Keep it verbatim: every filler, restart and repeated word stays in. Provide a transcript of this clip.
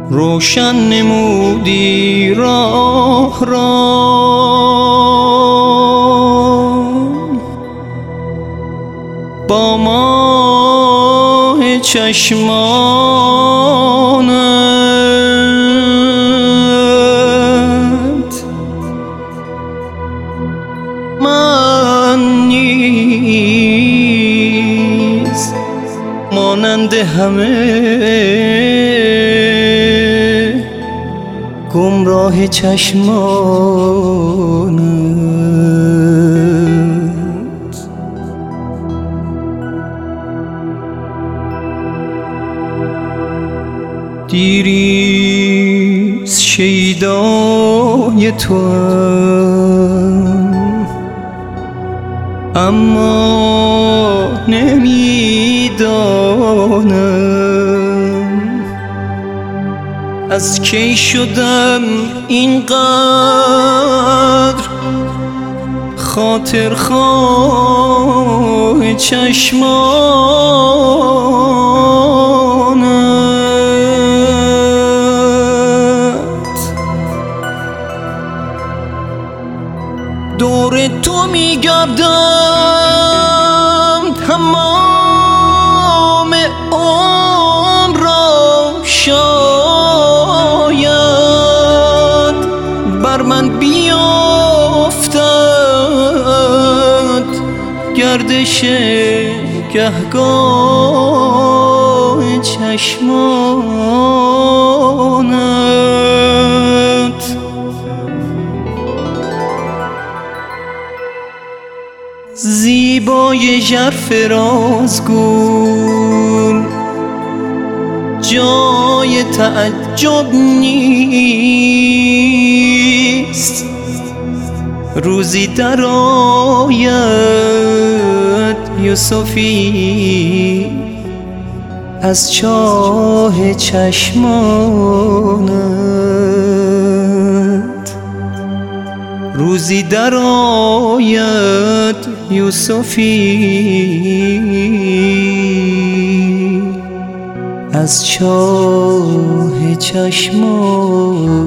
روشن نمودی راه را با ماه چشمانت. من نیز مانند همه گمراه چشمانت. دیریز شیدای توام، اما نمیدانم از کی شدم اینقدر خاطر خواه چشمانت. دور تو میگردم تمام عمر را، شاید بر من بیافتد گردش گهگاه چشمانت. زیبای ژرف رازگو جای تعجب نیست، روزی در آید یوسفی از چاه چشمانت. روزی در آید یوسفی از چاه چشمانت.